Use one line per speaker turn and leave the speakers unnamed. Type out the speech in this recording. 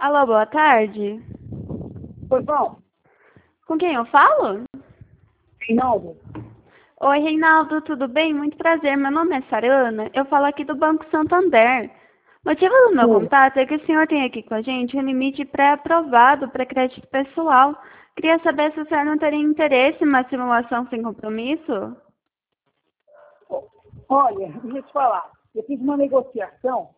Alô, boa tarde.
Pois não,
Com quem eu falo?
Reinaldo.
Oi, Reinaldo, tudo bem? Muito prazer. Meu nome é Sarana. Eu falo aqui do Banco Santander. O motivo do meu
Sim.
contato é que o senhor tem aqui com a gente um limite pré-aprovado para crédito pessoal. Queria saber se o senhor não teria interesse em uma simulação sem compromisso?
Olha, deixa eu te falar. Eu fiz uma negociação